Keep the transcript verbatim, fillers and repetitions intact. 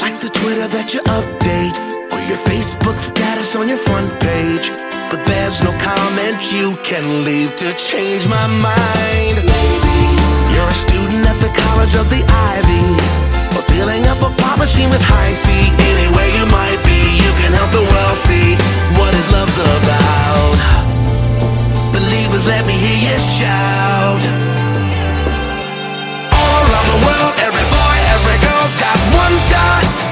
like the Twitter that you update, or your Facebook status on your front page, but there's no comment you can leave to change my mind. Maybe you're a student at the College of the Ivy, or filling up a pop machine with high C. Anywhere you might be, you can help the world see what his love's about. Believers, let me hear you shout. All around the world, every boy, every girl's got one shot.